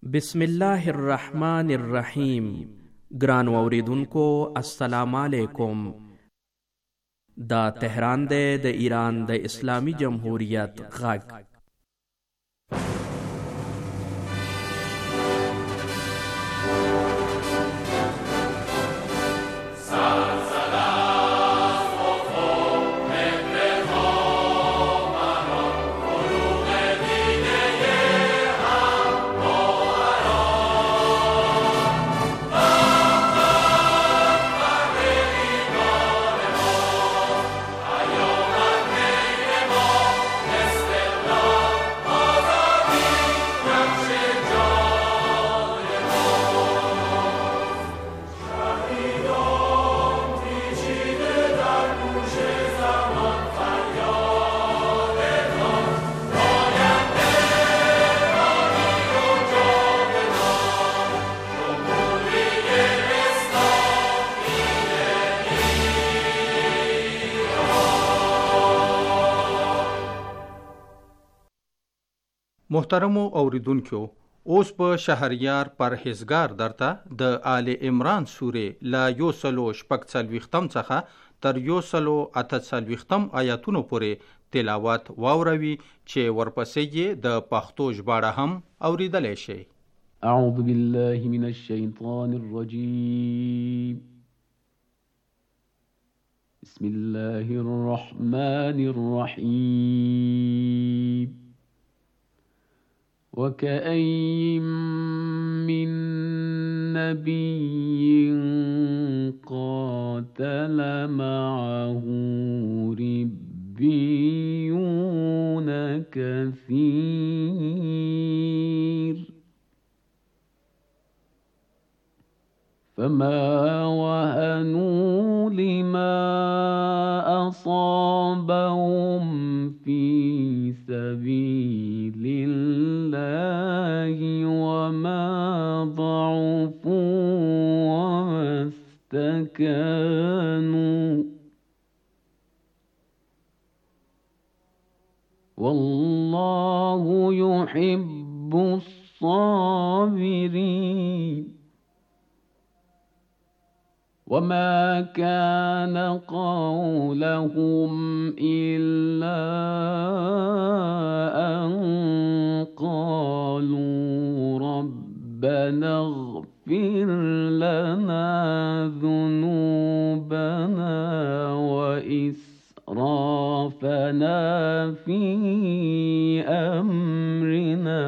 بسم الله الرحمن الرحیم. ګرانو اوریدونکو السلام علیکم. دا تهران دی د ایران د اسلامی جمهوریت غږ. محترمو اوریدونکو، اوس په شهریار پرهیزګار درته د آل عمران سورې لا 146 څخه تر 148 آیاتونو پورې تلاوت واوروي چې ورپسې یې د پښتو ژباړه هم اوریدلی شئ. اعوذ بالله من الشیطان الرجیم. بسم الله الرحمن الرحیم. وكأين من نبي قاتل معه ربيون كثير فما وهنوا لما أصابهم في سبيل الله وما ضعفوا وما استكانوا والله يحب الصابرين. وما كان قولهم إلا أن قالوا ربنا اغفر لنا ذنوبنا وإسرافنا في أمرنا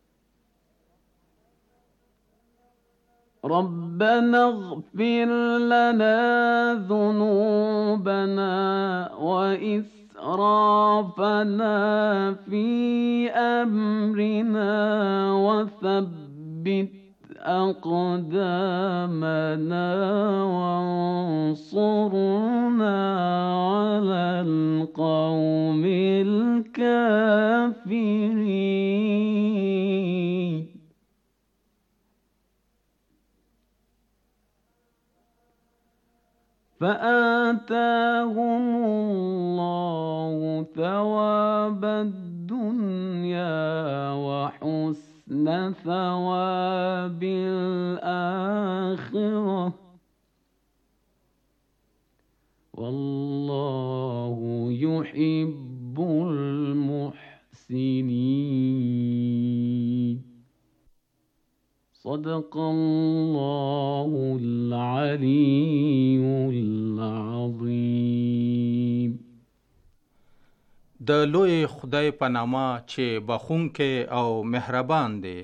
ربنا اغفر لنا ذنوبنا وإسرافنا في أمرنا وثبت أقدامنا وانصرنا على القوم الكافرين. فآتاهم الله ثواب الدنيا وحسن ثواب الآخرة والله يحب المحسنين. صدق الله العلي العظيم. د لوی خدای په نامه چې بخښونکی او مهربان دی.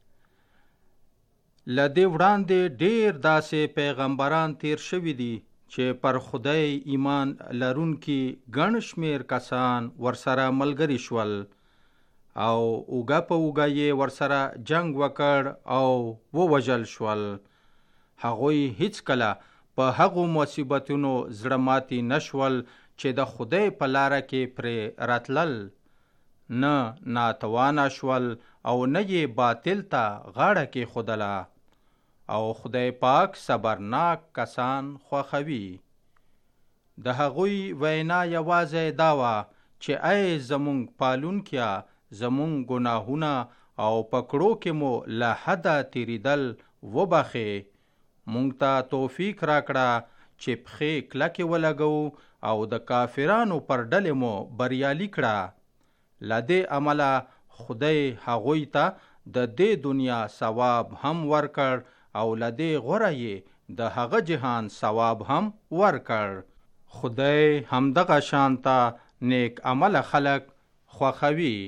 له دې وړاندې ډېر داسې پیغمبران تیر شوي دي چې پر خدای ایمان لرونکي ګڼ شمېر کسان ورسره ملګري شول او اوږه په اوږه یې ورسره جنگ وکړ او ووژل شول. هغوی هیڅکله په هغو مصیبتونو زړه ماتي نشول چې د خدای په لاره کې پرې راتلل، نه ناتوانه شول او نه یې باطل ته غاړه کېښودله. او خدای پاک صبرناک کسان خوښوي. د هغوی وینا یوازې دا وه چې ای زمونږ پالونکیه، زمونږ ګناهونه او پکړو کې مو له حده تیریدل وبخې. مونږ ته توفیق راکړه چې پښې کلکې ولګو او د کافرانو پر ډلې مو بریالي کړه. له دې عمله خدای هغوی ته د دې دنیا ثواب هم ورکړ او له دې غوره یې د هغه جهان ثواب هم ورکړ. خدای همدغه شانته نیک عمل خلق خوښوي.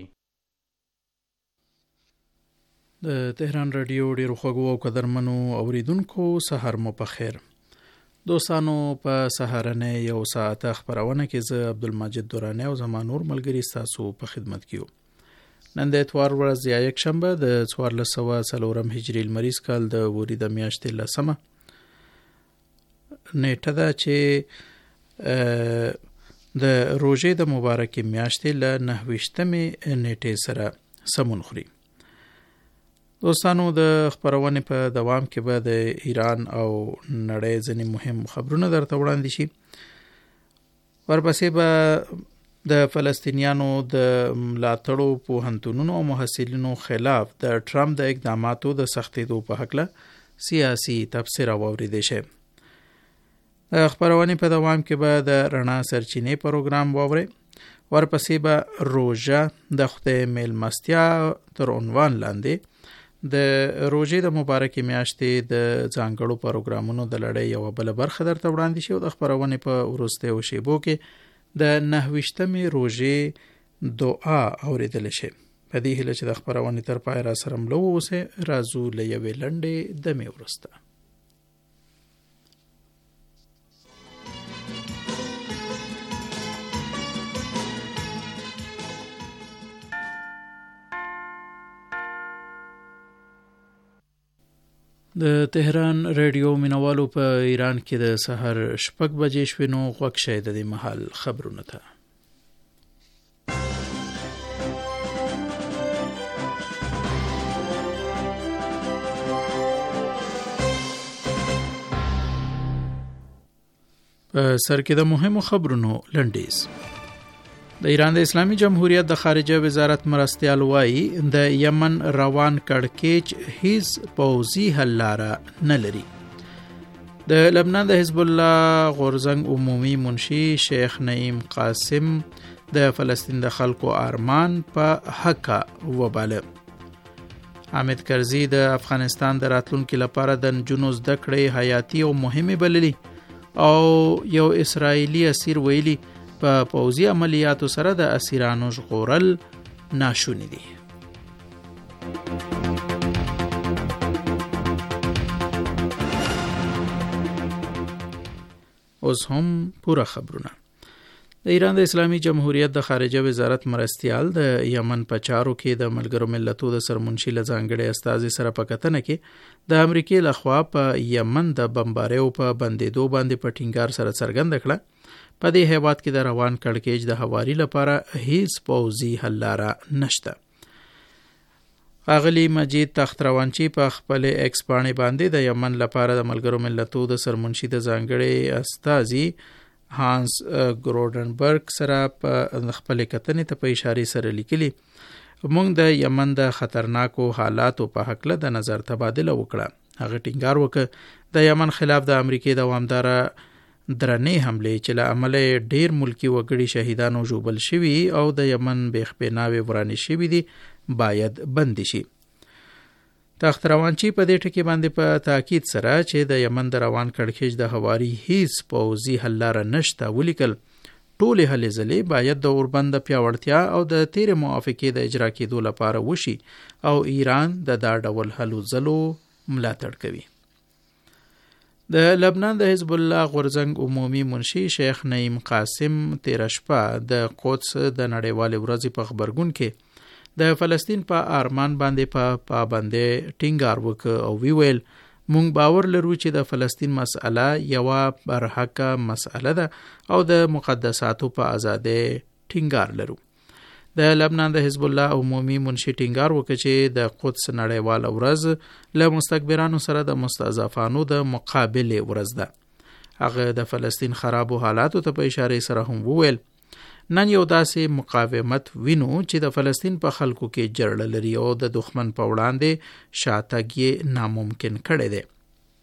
د تهران رادیو ډیرو خوږو او قدرمنو اوریدونکو سحر مو په خیر. دوستانو په سحرنه یو ساعت خبرونه کې زه عبدالمجید دورانی او زما نور ملګری تاسو په خدمت کې یو. نن د اتوار ورځ یا یک شنبه د 1404 هجری لمریز کال د وریده میاشتې لسمه نیټه ده چې د روژې د مبارکې میاشتې له 29مې نیټې سره سمون خوري. دوستانو د خبرونې په دوام کې به د ایران او نړۍ ځینې مهم خبرونه درته وړاندې شي. ورپسې به د فلسطینیانو د ملاتړو پوهنتونونو او محصلینو خلاف د ټرمپ د اقداماتو د سختېدو په هکله سیاسي تبصره واورېدی شي. د خبرونې په دوام کې به د رڼا سرچینې پروګرام واورئ. ورپسې به روژه د خدای میلمستیا تر عنوان لاندې د روژې د مبارکې میاشتې د ځانګړو پروګرامونو د لړۍ یوه بله برخه درته وړاندې شي او د خبرونې په وروستیو شیبو کې د 29مې روژې دعا اورېدلی شي. په دې هیله چې د خبرونې تر پای را سره مله واوسئ. راځو له یوې لنډې دمې وروسته. د تهران رادیو مینوالو په ایران کې د سحر 6 بجې شوې نو غوږ شئ د دې مهال خبرونه ته. په سر کې د مهمو خبرونو لنډیز. د ایران د اسلامي جمهوریت د خارجه وزارت مرستیال وایي د یمن روان کړکېچ هیڅ پوځي حل لاره نه لري. د لبنان د حزب الله غورزنګ عمومي منشي شیخ نعیم قاسم د فلسطین د خلکو ارمان په حق وباله. حامد کرزي د افغانستان د راتلونکو لپاره د نجونو زده کړې حیاتي او مهمه بللي او یو اسرایلی اسیر ویلي په پوځي عملیاتو سره د اسیرانو ژغورل ناشوني دي. اوس هم پوره خبرونه. د ایران د اسلامي جمهوریت د خارجه وزارت مرستیال د یمن په چارو کې د ملګرو ملتونو د سرمنشي له ځانګړي استازي سره په کتنه کې د امریکای لخوا په یمن د بمباریو په بندیدو باندې په ټینګار سره څرګنده کړه په دې هیواد کې د روان کړکېچ د هواري لپاره هیڅ پوځي حل لاره نشته. ښاغلي مجید تختروانچی په خپل ایکس باندې د یمن لپاره د ملګرو ملتونو د سرمنشي د ځانګړي استازي هانس ګروډنبرګ سره په خپل کتنې ته په اشاره سره لیکلي موږ د یمن د خطرناکو حالاتو په حق له د نظر تبادله وکړه. هغه ټینګار وکړ د یمن خلاف د امریکای دوامداره درنې حمله چې له امله ډیر ملکی وګړي شهیدانو ژوبل شوي او د یمن بیخبیناوي ورانې شوي دي باید بند شي. تختروانچی په دې ټکی باندې په تاکید سره چې د یمن د روان کړکېچ د هواري هیڅ پوځي حل لاره نشته ولیکل ټولې هلې ځلې باید د اوربند پیاوړتیا او د تیر موافقې د اجرا کېدو لپاره وشي او ایران د دا ډول هلو ځلو ملاتړ کوي. د لبنان د حزب الله غورزنګ عمومي منشي شیخ نعیم قاسم تیر شپه د قدس د نړیوالې ورځې په خبرګون کې د فلسطین په ارمان باندې په پابندۍ ټینګار وکړ او ویل مونږ باور لرو چې د فلسطین مسأله یوه برحقه مسأله ده او د مقدساتو په ازادۍ ټینګار لرو. د لبنان د حزب الله عمومي منشي ټینګار وکړ چې د قدس نړیواله ورځ له مستکبرانو سره د مستضعفانو د مقابلې ورځ ده. هغه د فلسطین خرابو حالاتو ته په اشاره سره هم وویل نن یو داسې مقاومت وینو چې د فلسطین په خلکو کې جرړه لري او د دښمن په وړاندې شاتګ یې ناممکن کړی دی.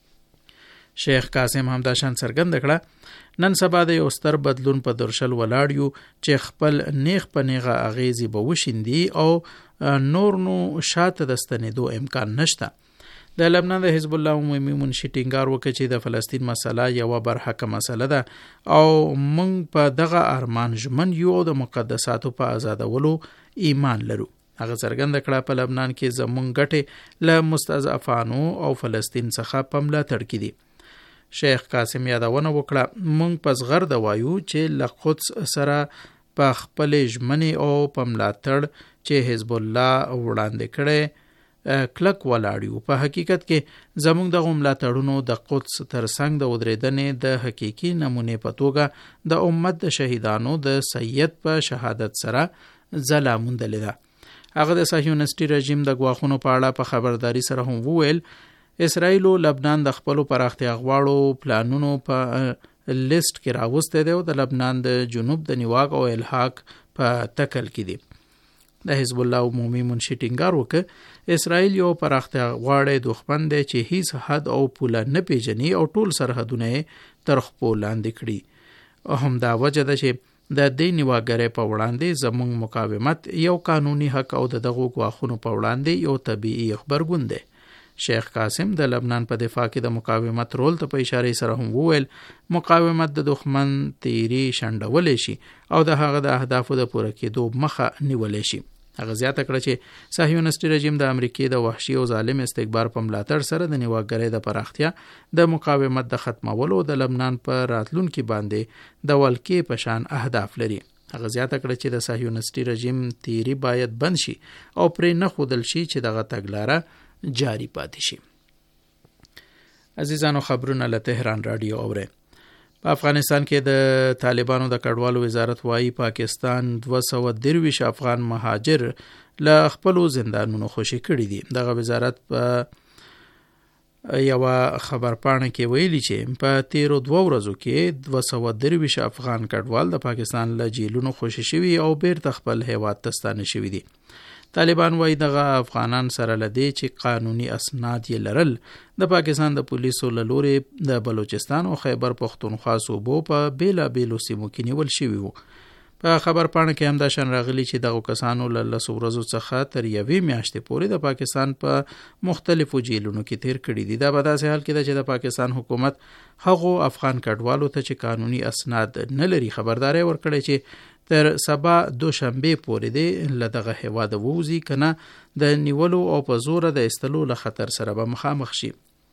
شیخ قاسم هم دا شان څرګنده کړه نن سبا د یو ستر بدلون په درشل ولاړ یو چې خپل نیغ په نیغه اغیزې به وشیندي او نور نو شاته د ستنېدو امکان نشته. د لبنان د حزب الله عمومي منشي ټینګار وکړ چې د فلسطین مسله یوه برحقه مسله ده او موږ په دغه ارمان ژمن یو او د مقدساتو په آزادولو ایمان لرو. هغه څرګنده کړه په لبنان کې زموږ ګټې له مستضعفانو او فلسطین څخه په ملاتړ کې دي. شیخ قاسم یادونه وکړه موږ په زغرده وایو چې له قدس سره په خپلې ژمنې او په ملاتړ چې حزب الله وړاندې کړی کلک ولاړیو. په حقیقت کې زموږ دغه ملاتړونو د قدس ترڅنګ د ودرېدنې د حقیقي نمونې په توګه د امت د شهیدانو د سید په شهادت سره ځلا موندلې ده. هغه د صهیونیستي رژیم د ګواښونو په اړه په خبرداري سره هم وویل اسرائیل لبنان د خپلو پراختیا غواړو پلانونو په لیست کې راوستی دی او د لبنان د جنوب د نیواک او الحاق په تکل کې دی. د حزب الله عمومي منشي ټینګار وکړ اسرائیل یو پراختیا غواړي دښمن دی چې هیڅ حد او پوله نه پیژني او ټول سرحدونه تر خپل لاندې کړي. همدا وجه ده چې د دې نیواګرې په وړاندې زموږ مقاومت یو قانوني حق او دغه ګواښونو په وړاندې یو طبيعي خبرګون دی. شیخ قاسم د لبنان په دفاع کې د مقاومت رول ته په اشاره سره هم وویل مقاومت د دښمن تیری شنډولې شي او د هغه د اهدافو د پوره کېدو مخه نیولې شي. هغه زیاته کړه چې صهیونیستي رژیم د امریکای د وحشي او ظالم استکبار په ملاتړ سره د نیواګرۍ د پراختیا د مقاومت د ختمولو د لبنان په راتلونکي باندې د ولکې په شان اهداف لري. هغه زیاته کړه چې د صهیونیستي رژیم تیری باید بند شي او پرې نه ښودل شي چې دغه تګلاره جاری پاتې شي. عزیزانو خبرونه له تهران رادیو اورئ. په افغانستان کې د طالبانو د کډوالو وزارت وايي پاکستان 223 افغان مهاجر له خپل زندانونو خوشي کړي دي. دغه وزارت په یو خبرپاڼه کې ویلي چې په 13 ورځو کې 223 افغان کډوال د پاکستان له جیلونو خوشي شوي او بیرته خپل هیواد ته ستانه شوي دي. طالبان وایي دغه افغانان سره لدی چې قانوني اسناد یې لرل د پاکستان د پولیسو له لورې د بلوچستان او خیبر پختونخوا صوبو په بیلابیلو سیمو کې نیول شوي وو. په خبرپاڼه کې هم دا شان راغلي چې دغه کسانو له 10 ورځو څخه تر 1 میاشتې پورې د پاکستان په مختلفو جیلونو کې تیر کړي دي. دا په داسې حال کې ده چې د پاکستان حکومت هغو افغان کډوالو ته چې قانوني اسناد نه لري خبرداري ورکړي چې تر سبا دوشنبه پورې دی له دغه هیواد ووزي کنه د نیولو او په زور د استلو له خطر سره به مخامخ شي.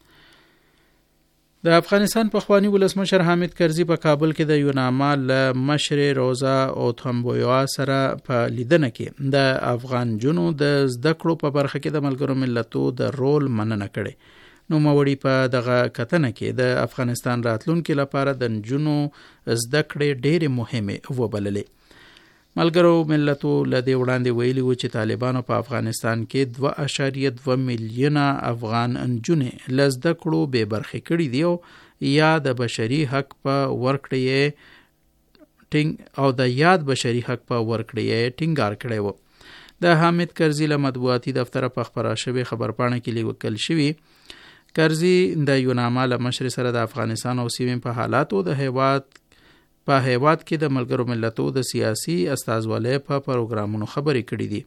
د افغانستان پخوانی ولسمشر حامد کرزي په کابل کې د یوناما له مشر روزا او تھمبویا سره په لیدنه کې د افغان جنو د زده کړو په برخه کې د ملګرو ملتونو د رول مننه کړې. نو موري په دغه کتنه کې د افغانستان راتلونکو لپاره د جنو زده کړې ډېرې مهمه وبللې. ملګرو ملتونو له دې وړاندې ویلي و چې طالبانو په افغانستان کې 2.2 میلیونه افغان انجونې له زده کړو بې برخې کړي دي او یا د بشري حق په ورکړې او د یاد بشري حق په ورکړې ټینګار کړی و. د حامد کرزي له مطبوعاتي دفتر په خبره شوی خبرپاڼه کې لیکل شوی کرزي د یوناما له مشر سره د افغانستان او سیمې په حالاتو د هیواد کې د ملګرو ملتونو د سیاسي استازولۍ په پروګرامونو خبرې کړې دي.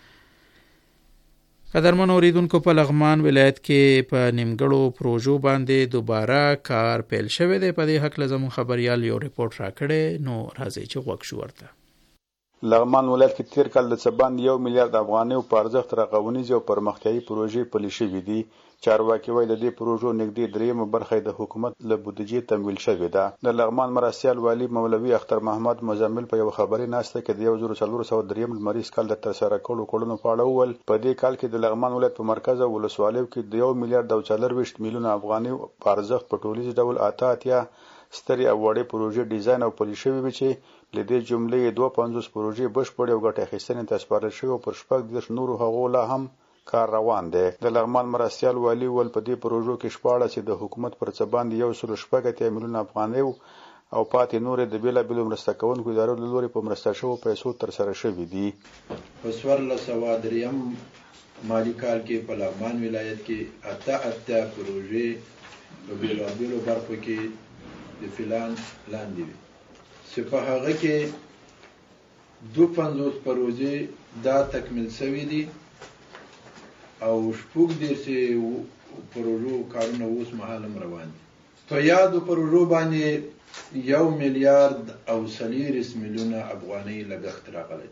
قدرمن اوریدونکو په لغمان ولایت کې په نیمګړو پروژو باندې دوباره کار پیل شوی دی. په دې حق لازم خبريال یو ریپورت راکړي نو راځي چې وګ شو ورته. لغمان ولایت کې تیر کال د څبان 1 میلیارډ افغانۍ په ارزښت رغونیز او پرمختیایي پروژې پلي شوې دي. چارواکي وایي د دې پروژو نږدې 3 برخه د حکومت له بودیجې تمویل شوې ده. د لغمان مرستیال والی مولوي اختر محمد مزمل په یو خبري ناشته کې د 1403 لمریز کال د ترسره کولو کړنو په اړه وویل په دې کال کې د لغمان ولایت په مرکز او ولسوالیو کې د 1 میلیارډ او 40 میلیونه افغانۍ په ارزښت په ټولیز ډول 88 ستري او وړې پروژې ډیزاین او پلي شوې وي چې لدې جملې 52 پروژې بشپړې او ګټه اخیستنې ته سپارل شوې او پر شپږ د نورو هغو لا هم کار روان دی. د لغمان مرستیال والی ول په دې پروژو کې 14 چې د حکومت پر څه باندې 114 میلیونه افغانۍ او پاتې نورې د بېلابېلو مرسته کوونکو ادارو له لوري په مرسته شوو پیسو ترسره شوي دي. په 1403 مالي کال کې په لغمان ولایت کې 88 پروژې په بېلابېلو برخو کې د پلان لاندې وي چې په هغه کې 52 پروژې دا تکمیل شوي دي او 14 پروژو کارونه اوس مهال روان دي. په یادو پروژو باندې 1 میلیارډ او 40 میلیونه افغانۍ لګښت راغلی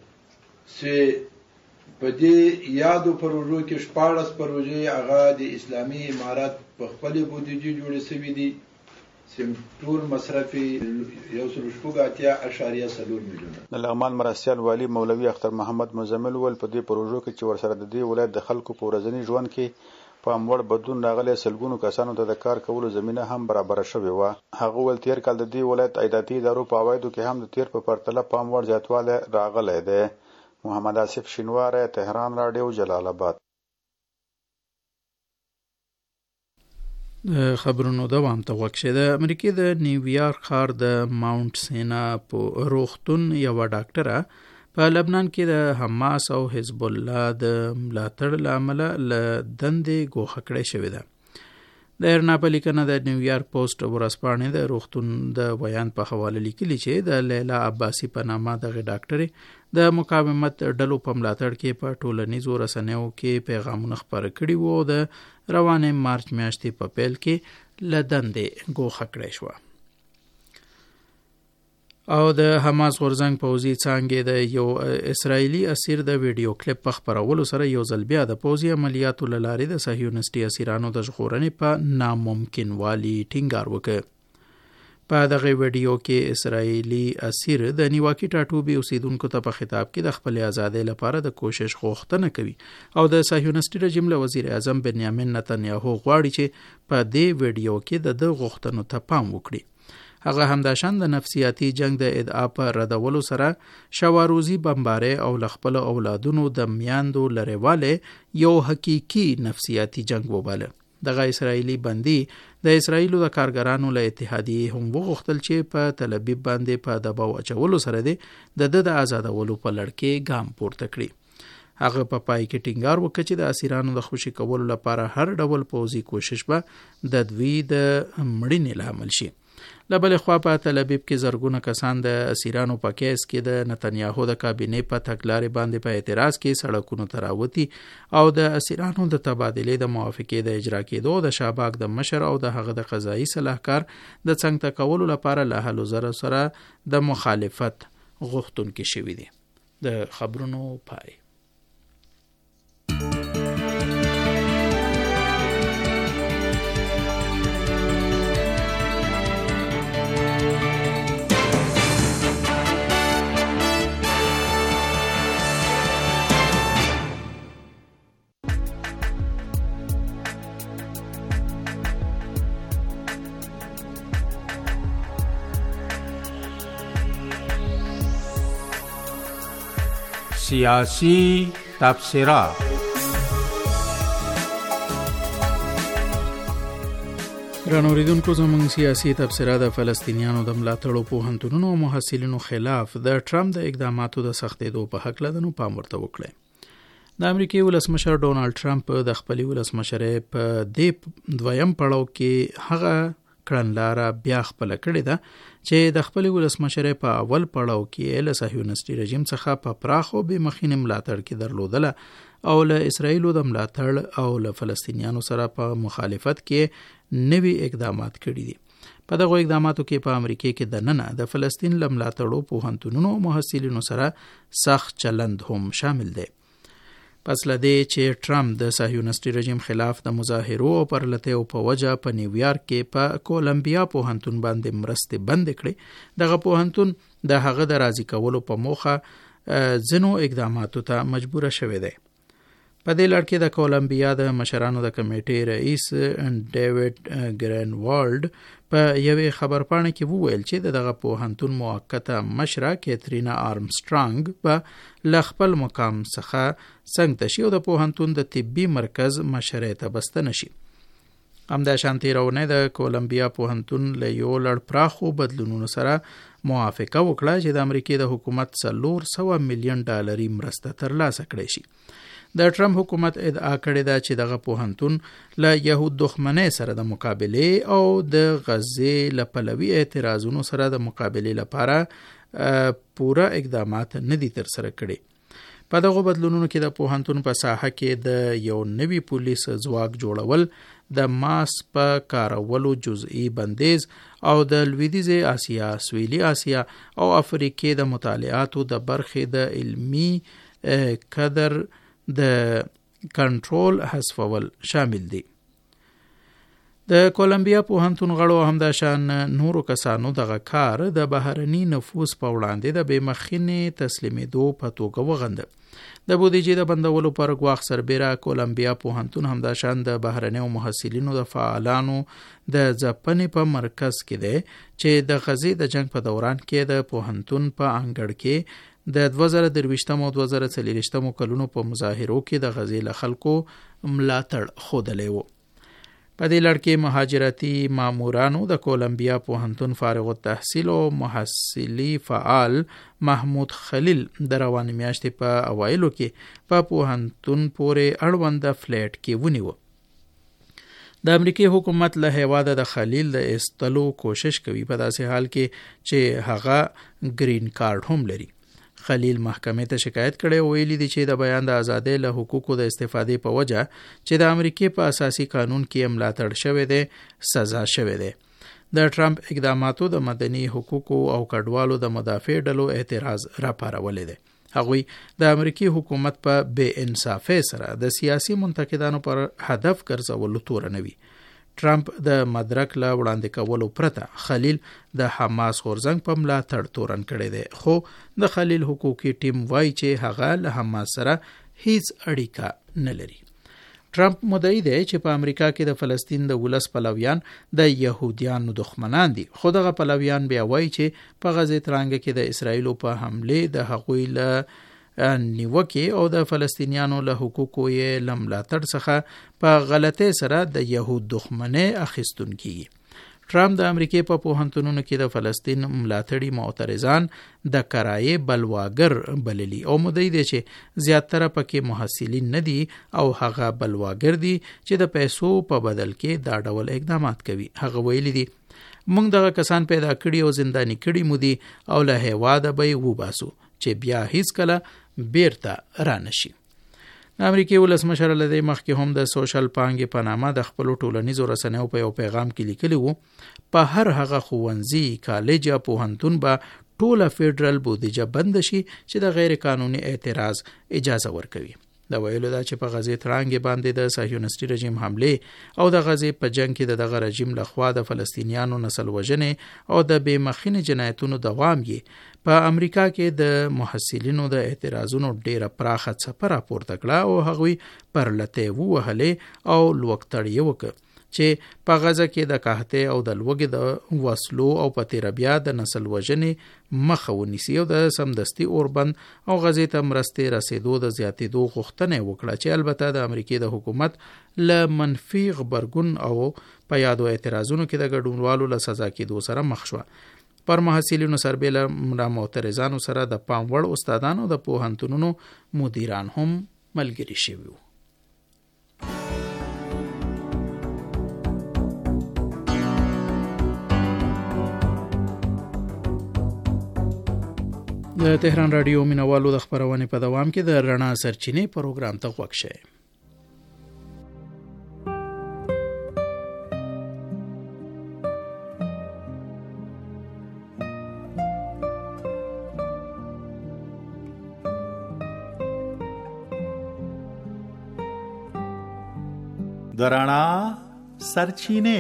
چې په دې یادو پروژو کې 14 پروژې هغه د اسلامي امارت په خپلې بودیجې جوړې شوي دي چې ټول مصرف یې 1.4 میلیونه. د لغمان مرستیال والي مولوي اختر محمد مزمل ول په دې پروژو کې چې ورسره د دې ولایت د خلکو په ورځني ژوند کې په اموړ بدلون راغلی سلګونو کسانو ته د کار کولو زمینه هم برابره شوې وه. هغه ول تیر کال د دې ولایت عایداتي ادارو په عوایدو کې هم د تیر په پرتله په اموړ زیاتوالی راغلی دی. محمد آصف شینواری، تهران رادیو، جلال آباد. خبرونو دوام ته وکشه. د امریکای د نیویارک ښار د ماونټ سینا په روغتون یو ډاکټره په لبنان کې د حماس او حزب الله د ملاتړ له امله له دندې ګوښه کړې شوې ده. د ارناپا لیکنه د نیویارک پوسټ ورځپاڼې د روغتون د بیان په حواله لیکلي چې د لیلا عباسي په نامه دغه ډاکټرې د مقاومت ډلو په ملاتړ کې په ټولنیزو رسنیو کې پیغامونه خپاره کړي وو او د روانې مارچ میاشتې په پیل کې له دندې ګوښه کړې شوه. او د حماس غورځنګ پوځي څانګې د یو اسرایلی اسیر د ویډیو کلیپ په خپرولو سره یو ځل بیا د پوځي عملیاتو له لارې د صهیونیستي اسیرانو د ژغورنې په ناممکن والي ټینګار وکړ. په دغه ویډیو کې اسرایلی اسیر د نیواکي ټاټوبي اوسیدونکو ته په خطاب کې د خپل ازادۍ لپاره د کوشش غوښتنه کوي او د صهیونیستي رژیم له وزیر اعظم بنیامین نتنیاهو غواړي چې په دې ویډیو کې د غوښتنو ته پام وکړي. هغه همداشان د نفسیاتي جنگ د ادعا په ردولو سره شواروزی بمباره او لخپل اولادونو د میاندو لریواله یو حقيقي نفسیاتي جنگ وباله. دغه اسرایلی بندي د اسرایلو د کارګرانو له اتحادیې هم وغوښتل چې په تل ابیب باندې په دباو اچولو سره د آزادولو په لړ کې ګام پورته کړي. هغه په پای کې ټینګار وکړ چې د اسیرانو د خوشي کولو لپاره هر ډول پوځي کوشش به د دوی د مړینې لامل شي. لبل خوا په تل ابیب کې زرګونه کسان د اسیرانو په کیس کې د نتنیاهو د کابینې په تګلارې باندې په اعتراض کې سړکونو ته راوتي او د اسیرانو د تبادلې د موافقې د اجرا کېدو د شاباک د مشر او د هغه د قضایي صلاحکار د څنګ ته کولو لپاره له هلو زرو سره د مخالفت غوښتونکي شوي دي. د خبرونو پای. سیاسی تبصره. رانوریدونکو زموږ سیاسي تبصره د فلسطینیانو د ملاتړو پوهنتونونو او محصلینو خلاف د ټرمپ د اقداماتو د سختېدو په حق لدنو پام ورته وکړي. د امریکای ولسمشر ډونالد ټرمپ د خپل ولسمشرۍ په دې دویم پړاو کې هغه کړنلاره بیا خپل کړې ده چې د خپل ولسمشرۍ په اول پړاو کې له صهیونیستي رژیم څخه په پراخو به مخینه ملاتړ کې درلودله او له اسرایلو د ملاتړ او له فلسطینیانو سره په مخالفت کې نوي اقدامات کړي دي. په دغه اقداماتو کې په امریکا کې د ننه د فلسطین له ملاتړو پوهنتونونو او محصلینو سره سخت چلند هم شامل دی. پس لدې چې ټرمپ د صهیونیستي رژیم خلاف د مظاهرو او پرلتیو په وجه په نیویارک کې په کولمبیا پوهنتون باندې مرستې بند کړې، دغه پوهنتون د هغه د راضي کولو په موخه ځینو اقداماتو ته مجبور شوی دی. په دې لړ کې د کولمبیا د مشرانو د کمیټې رئیس ډیوډ ګرینوالډ په یوې خبرپاڼه کې وویل چې دغه پوهنتون موقته مشره کیترینا آرمسترانګ په لخپل مقام څخه څنګه تشي او د پوهنتون د طبي مرکز مشرۍ ته بسته نشي. همدا شانتي رونه د کولمبیا پوهنتون له یو لړ پراخو بدلونونو سره موافقه وکړه چې د امریکای د حکومت $400 میلیون مرسته ترلاسه کړي شي. د ټرمپ حکومت ادعا کړې ده چې دغه پوهنتون له يهود دښمنۍ سره د مقابله او د غزې له پلوي اعتراضونو سره د مقابله لپاره پوره اقدامات نه دي تر سره کړي. په دغه بدلونونو کې د پوهنتون په ساحه کې د یو نوي پولیس ځواک جوړول، د ماس په کارولو جزئی بندیز او د لویدیځ آسیا، سویلي آسیا او افریقې د مطالعاتو د برخې د علمی قدر د کنټرول حذفول شامل دي. د کولمبیا پوهنتون غړو همداشان نورو کسانو دغه کار د بهرني نفوذ په وړاندې د بېمخینې تسلیمېدو په توګه وغنده. د بودیجې د بندولو پر ګواښ سربیره کولمبیا پوهنتون همداشان د بهرنیو محصلینو د فعالانو د ځپنې په مرکز کې دی چې د غزې د جنگ په دوران کې د پوهنتون په انګړ کې د 2023 او 2024 کلونو په مظاهرو کې د غزې له خلکو ملاتړ ښودلی و. په دې لړ کې مهاجرتي مامورانو د کولمبیا پوهنتون فارغ التحصیل او محصلي فعال محمود خلیل د روانې میاشتې په اوایلو کې په پوهنتون پورې اړوند فلیټ کې ونیو. د امریکای حکومت له هیواده د خلیل د ایستلو کوشش کوي په داسې حال کې چې هغه گرین کارت هم لري. خلیل محکمې ته شکایت کړي او ویلي دي چې د بیان د ازادۍ له حقوقو د استفادې په وجه چې د امریکای په اساسي قانون کې ملاتړ شوی دی سزا شوی دی. د ټرمپ اقداماتو د مدني حقوقو او کډوالو د مدافع ډلو اعتراض راپارولې دی. هغوی د امریکای حکومت په بې انصافۍ سره د سیاسي منتقدانو پر هدف ګرځولو تورنوي. ټرمپ د مدرک له وړاندې کولو پرته خلیل د حماس غورځنګ په ملاتړ تورن کړی دی، خو د خلیل حقوقي ټیم وایي چې هغه له حماس سره هیڅ اړیکه نه لري. ټرمپ مدعي دی چې په امریکا کې د فلسطین د ولس پلویان د يهوديانو دښمنان دي، خو دغه پلویان بیا وایي چې په غزې ترانګه کې د اسرایلو په حمله د هغوی له نیوکې او د فلسطینیانو له حقوقو یې له ملاتړ څخه په غلطۍ سره د يهود دښمنۍ اخیستون کیږي. ټرمپ د امریکای په پوهنتونونو کې د فلسطین ملاتړي معترضان د کرایې بلواګر بللي او مدعي دی چې زیاتره پکې محصلین نه دي او هغه بلواګر دي چې د پیسو په بدل کې دا ډول اقدامات کوي. هغه ویلي دي موږ دغه کسان پیدا کړي او زنداني کړي مو دي او له هیواده به یې وباسو چې بیا هیڅ کله بیرته رانشي. د امریکای ولسمشر له دې مخکې هم د سوشل پانګې په نامه د خپل ټولنیزو رسنیو په یو پیغام کې لیکلی وو په هر هغه ښوونځي، کالج یا پوهنتون به ټوله فیډرل بودیجه بند شي چې د غیر قانوني اعتراض اجازه ورکوي. د ویلو دا چې په غزې ترانګې باندې د صهیونیستي رژیم حمله او د غزې په جنگ کې دغه رژیم لخوا د فلسطینیانو نسل وژنې او د بې مخینې جنایتونو دوام یې په امریکا کې د محصلینو د اعتراضونو ډیره پراخه څپه راپورته کړه او هغوی پر لتې ووهلې او لوکتړ یې وکړ چې په غزه کې د قحطۍ او د لوږې د وسلو او په تیره بیا د نسل وژنې مخه ونیسي او د سمدستي اوربند او غزې ته مرستې رسېدو د زیاتېدو غوښتنه یې وکړه چې البته د امریکای د حکومت له منفي غبرګون او په یادو اعتراضونو کې د ګډونوالو له سزا کېدو سره مخ شوه. پر محصلینو سربېله معترضانو سره د پام وړ استادانو د پوهنتونونو مدیران هم ملګري شوي وو. د تهران رادیو مینوالو د خبرونې په دوام کې د رڼا سرچینې پروګرام ته غوږ شئ. د رڼا سرچینې.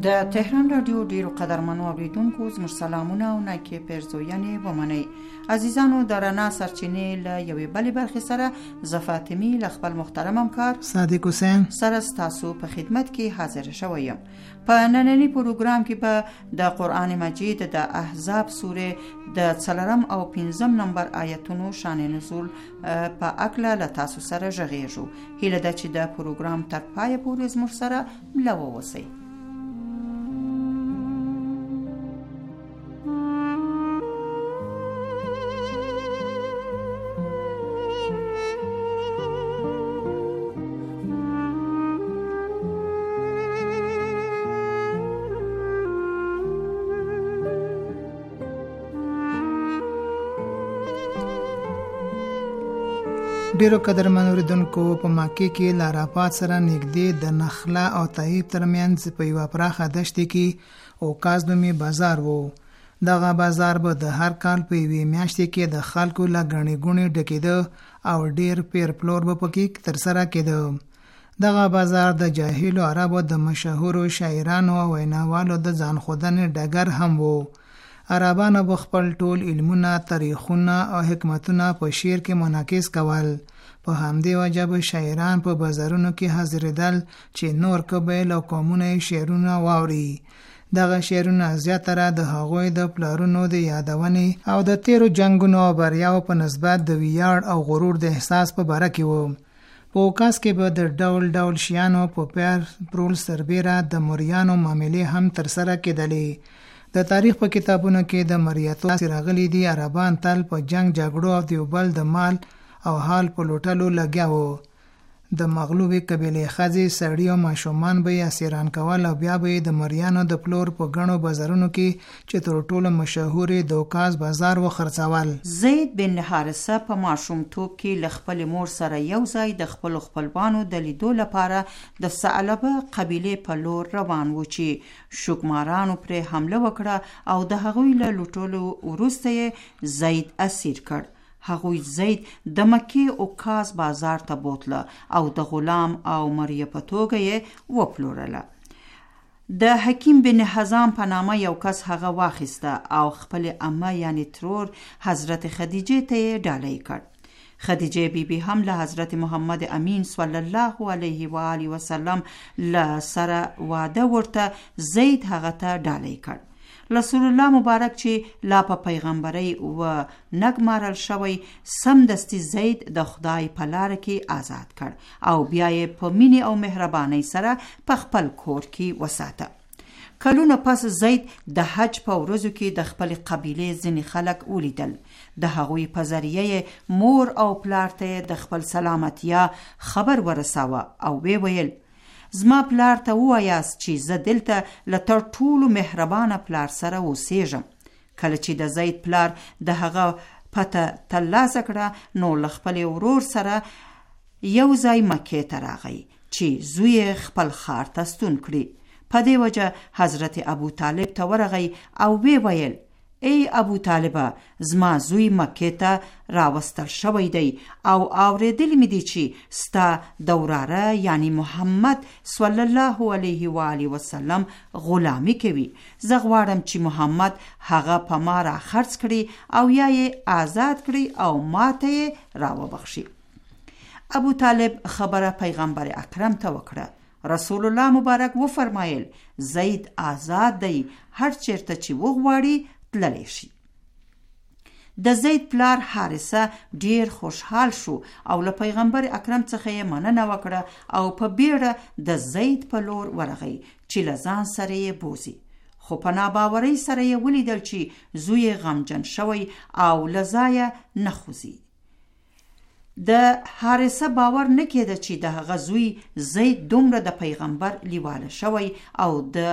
د تهران رادیو ډیرو قدرمنو اوریدونکو زموږ سلامونه او نیکې پیرزوینې ومنئ. عزیزانو د رڼا سرچینې له یوې بلې برخې سره زه فاطمي له خپل محترم همکار صادق حسین سره ستاسو په خدمت کې حاضر شوی یم. په نننی پروګرام کې به د قرآن مجید د احزاب سورې د 4 او 5 نمبر آیتونو شان نزول په اکله له تاسو سره غږیږو. هیله ده چې د پروګرام تر پایه پورې زموږ سره مله واوسئ. ډیرو قدرمن اوریدونکو، په مکه کې لارافات سره نږدې د نخله او طیب ترمنځ په یوه پراخه دښته کې اوکاز نومي بازار وو. دغه بازار به د هر کال په یوې میاشتې کې د خلکو له ګڼې ګوڼې ډکېده او ډیر پیر پلور به پکې ترسره کېده. دغه بازار د جاهلو عربو د مشهورو شاعرانو او ویناوالو د ځان ښودنې ډګر هم وو. عربانو به خپل ټول علمونه، تاریخونه او حکمتونه په شعر کې منعکس کول. په همدې وجه به شاعران په بازارونو کې حاضرېدل چې نور قبایل او قومونه شعرونه واوري. دغه شعرونه زیاتره د هغوی د پلارونو د یادونې او د تیرو جنگونو او بریاو په نسبت د ویاړ او غرور د احساس په باره کې وو. په اوکاز کې به د ډول ډول شیانو په پیر پرول سربیره د مریانو معاملې هم ترسره کېدلې. د تاریخ په کتابونو کې د مریتو راغلي دي عربان تل په جنگ جګړو او د یو بل د مال او حال په لوټلو لګیا وو. د مغلوبې قبیلې ښځې، سړي او ماشومان به یې اسیران کول او بیا به یې د مریانو د پلور په ګڼو بازارونو کې چې تر ټولو مشهور د اوکاز بازار وخرڅول. زید بن حارثه په ماشومتوب کې له خپل مور سره یو ځای د خپل خپلوانو د لیدو لپاره د ثعلبه قبیلې په لور روان و چې شوکمارانو پرې حمله وکړه او د هغوی له لوټولو وروسته یې زید اسیر کړ. هغوی زید د مکې اوکاز بازار ته بوتله او د غلام او مریه په توګه یې وپلورله. د حکیم بن حزام په نامه یو کس هغه واخیسته او خپل عمه یعنی ترور حضرت خدیجه ته یې ډالۍ کړ. خدیجه بیبی هم له حضرت محمد امین صلی الله علیه و آله وسلم له سره واده ورته زید هغه ته ډالۍ کړ. رسول الله مبارک چې لا په پیغمبري و نګمارل شوی سمدستي زید د خدای په لار کې آزاد کړ او بیا یې په مینې او مهربانۍ سره په خپل کور کې وساته. کلونه پس زید د حج په ورځو کې د خپل قبیلې ځینې خلک ولیدل. د هغوی په ذریعه مور او پلار ته د خپل سلامتیا خبر ورساوه او وی ویل زما پلار ته ووایاست چې زه دلته له تر ټولو مهربانه پلار سره اوسېږم. کله چې د زید پلار د هغه پته ترلاسه کړه نو له خپل ورور سره یو ځای مکې ته راغی چې زوی خپل ښار ته ستون کړي. په دې وجه حضرت ابو طالب ته ورغی او وی ویل ای ابو طالبه زما زوی مکې ته راوستل شوی دی او اوریدلی مې دي چې ستا د وراره یعنی محمد صلی الله علیه و آله وسلم غلامی کوي. زه غواړم چې محمد هغه په ما را خرڅ کړي او یا یې آزاد کړي او ما ته یې راوبخشي. ابو طالب خبره پیغمبر اکرم ته وکړه. رسول الله مبارک و فرمایل زید آزاد دی، هر چیرته چې وغواړي تللی شي. د زید پلار حارثه ډیر خوشحال شو او له پیغمبر اکرم څخه یې مننه وکړه او په بیړه د زید په لور ورغی چې له ځان سره یې بوزي. خو په ناباورۍ سره یې ولیدل چې زوی غمجن شوی او له ځایه نه خوځي. د حارثه باور نه کېده چې د هغه زوی زید دومره د پیغمبر لیواله شوی او د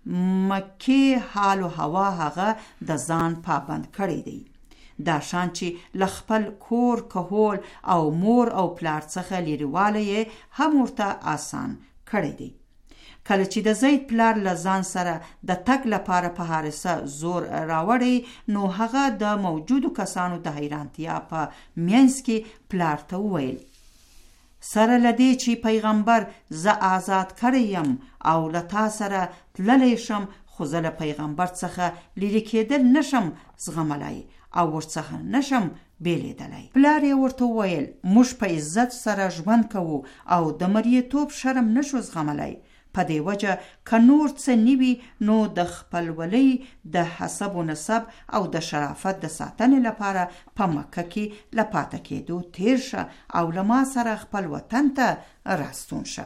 مکې حال او هوا هغه د ځان پابند کړی دی. دا شان چې ل خپل کور کهول او مور او پلار څخه لريواله هم ورته آسان کړی دی. کله چې د زید پلار له ځان سره د تګ لپاره په حارثه زور راوړی نو هغه د موجودو کسانو د حیرانتیا په مینځ کې پلار ته وویل سره لدی چې پیغمبر زه آزاد کړی یم او له تا سره تللی شم، خو زه له پیغمبر څخه لرې کېدل نشم زغملی او ورڅخه نشم بیلیدلی. پلار یې ورته وویل موږ په عزت سره ژوند کوو او د مریتوب شرم نشو زغملی. په دې وجه که نور څه نیوي نو د خپلولۍ د حسب و نسب او د شرافت د ساتنې لپاره په مکه کې له پاته کېدو تیر شه او له ما سره خپل وطن ته راستون شه.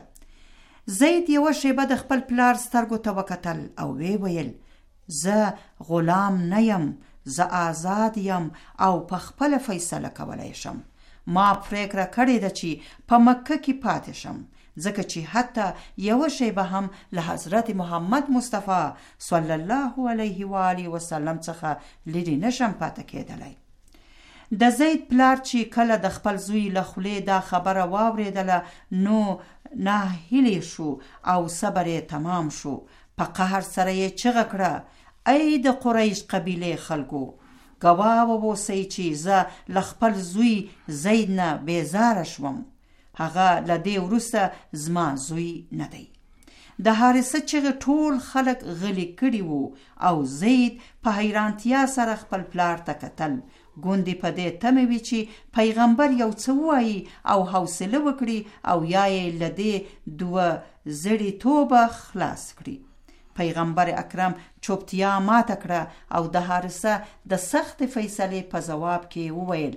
زید یوه شیبه د خپل پلار سترګو ته وکتل او وی ویل زه غلام نه یم، زه آزاد یم او په خپل فیصله کولی شم. ما پریکړه کړې ده چې په مکه کې پاتې شم، ځکه چې حتی یوه شیبه هم له حضرت محمد مصطفی صلی الله علیه و آله وسلم څخه لرې نشم پاتې کېدلی. د زید پلار چې کله د خپل زوی له خولې دا خبره واورېدله نو ناهیلی شو او صبر یې تمام شو. په قهر سره یې چغه کړه ای د قریش قبیله خلکو، ګواه واوسئ چې زه له خپل زوی زید نه بیزاره شوم، هغه له دې وروسته زما زوی نه دی. د حارثه چغې ټول خلک غلی کړي وو او زید په حیرانتیا سره خپل پلار ته کتل. ګوندې په دې تمه وي چې پیغمبر یو څه ووایي او حوصله وکړي او یا یې له دې دوه زړې توبه خلاص کړي. پیغمبر اکرم چوپتیا ماته کړه او د حارثه د سخت فیصلې په جواب کې وویل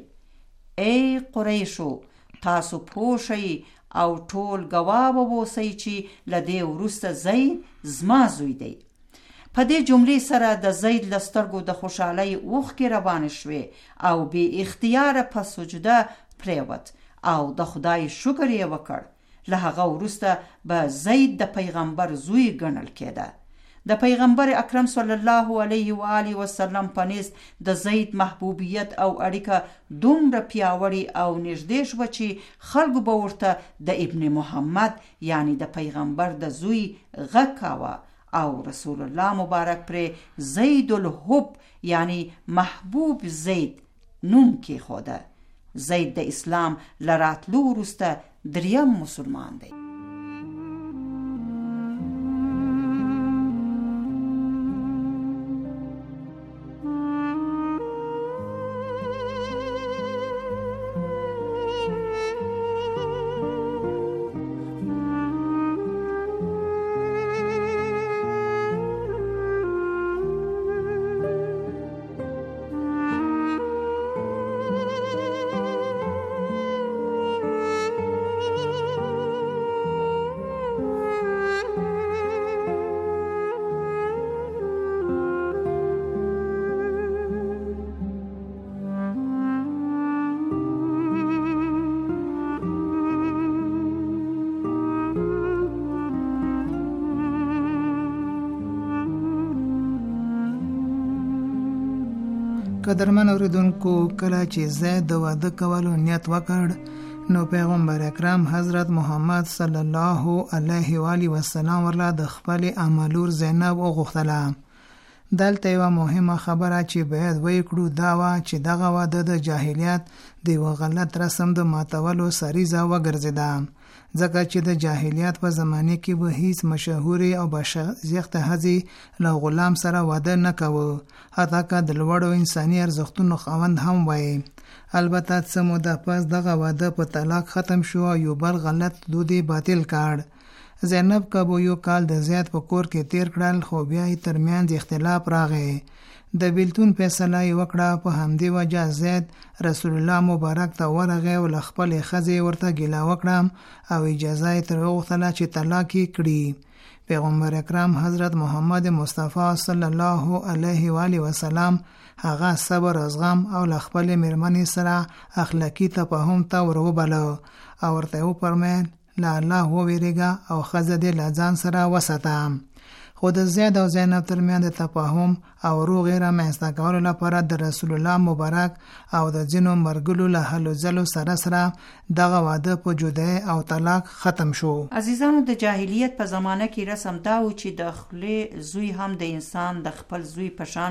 ای قریشو، تاسو پوه شئ او ټول ګواه واوسئ چې له دې وروسته زید زما زوی دی. په دې جملې سره د زید له سترګو د خوشحالۍ اوښکې روانې شوې او بې اختیاره په سجده پریوت او د خدای شکر یې وکړ. له هغه وروسته به زید د پیغمبر زوی ګڼل کېده. د پیغمبر اکرم صلی الله علیه و آله وسلم په نزد د زید محبوبیت او اړیکه دومره پیاوړې او نږدې شوه چې خلکو به ورته د ابن محمد یعنی د پیغمبر د زوی غږ کاوه او رسول الله مبارک پرې زید الحب یعنی محبوب زید نوم کېښوده. زید د اسلام له راتلو وروسته دریم مسلمان دی. قدرمن اوریدونکو، کله چې زید د واده کولو نیت وکړ نو پیغمبر اکرم حضرت محمد صلی الله علیه و آله وسلم ورله د خپل امالور زینب وغوښتله. دلته یوه مهمه خبره چې باید وکړو دا وه چې دغه واده د جاهلیت د یوه غلط رسم د ماتولو سریزه وګرځېده، ځکه چې د جاهلیت په زمانه کې به هیڅ مشهورې او باشیخته ښځې له غلام سره واده نه کوه، حتی که د لوړو انساني ارزښتونو خاوند هم وایي. البته څه موده پس دغه واده په طلاق ختم شو او یو بل غلط دود یې باطل کړ. زینب که به یو کال د زید په کور کې تیر کړل، خو بیا یې ترمنځ اختلاف راغی. د بیلتون فیصله یې وکړه. په همدې وجه زید رسول الله مبارک ته ورغی او له خپلې ښځې ورته ګیله وکړه او اجازه یې ترې وغوښتله چې طلاق یې کړي. پیغمبر اکرم حضرت محمد مصطفی صلی الله علیه و آله وسلم هغه صبر او زغم او له خپلې میرمنې سره اخلاقي تفاهم ته وروبله او ورته وفرمیل له الله وویریږه او ښځه دې له ځان سره وساته. خو د زید او زینب ترمنځ د تفاهم او روغې رامنځته کولو لپاره د رسول الله مبارک او د ځینو مرګلو له هلو ځلو سره دغه واده په جدای او طلاق ختم شو. عزیزانو، د جاهلیت په زمانه کې رسم دا و چې د خولې زوی هم د انسان د خپل زوی په شان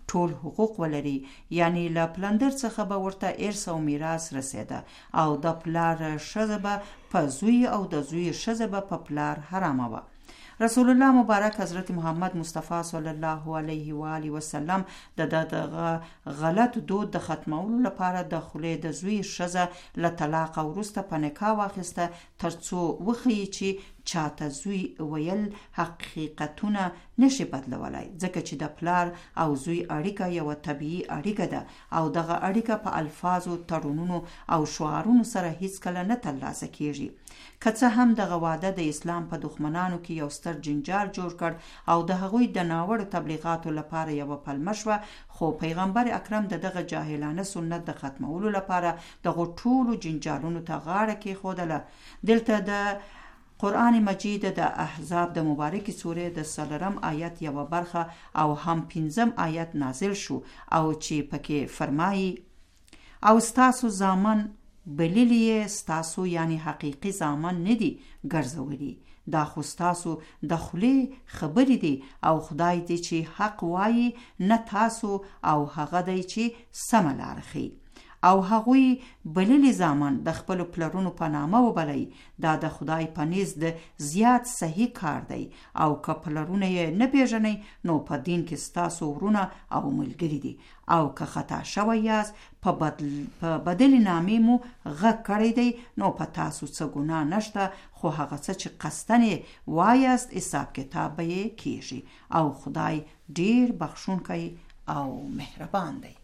ټول حقوق ولري، یعنی له پلندر څخه به ورته ارث او میراث رسیده او د پلار ښځه به په زوی او د زوی ښځه به په پلار حرامه وه. رسول الله مبارک حضرت محمد مصطفی صلی الله علیه و آله وسلم د غلط دود د ختمولو لپاره د خولې د زوی ښځه له طلاق وروسته په نکاح واخیسته، ترڅو وښیي چې چاته زوی ویل حقیقتونه نشي بدلولای، ځکه چې د پلار او زوی اړیکه یو طبیعي اړیکه ده او دغه اړیکه په الفاظو، تړونونو او شعارونو سره هیڅ کله نه ترلاسه کیږي. که څه هم دغه واده د اسلام په دښمنانو کې یو ستر جنجال جوړ کړ او د هغوی د ناوړو تبلیغاتو لپاره یوه پلمه شوه، خو پیغمبر اکرم دغه جاهلانه سنت د ختمولو لپاره دغه ټولو جنجالونو ته غاړه کېښودله. دلته د قرآن مجید د احزاب د مبارکی سوره د 4 آیت یوه برخه او هم 5 آیت نازل شو او چې پکې فرمایي: او ستاسو زامن بللی ستاسو یعنی حقیقی زامن ندی ګرځولي، دا خو ستاسو د خولې خبرې دي او خدای دی چې حق وایي، نه تاسو او هغه دی چې سمه لار ښیي. او هغوی بللی زامن د خپل پلرونو په نامه وبلئ، دا د خدای په نزد زیات صحیح کار دی. او که پلرونه یې نه پیژنئ نو په دین کې ستاسو ورونه او ملګري دي، او که خطا شوی یاست په بدل نامې مو غږ کړی دی نو په تاسو څه ګناه نشته، خو هغه څه چې قصدن وایاست حساب کتاب به یې کیږي او خدای ډیر بخښونکی او مهربان دی.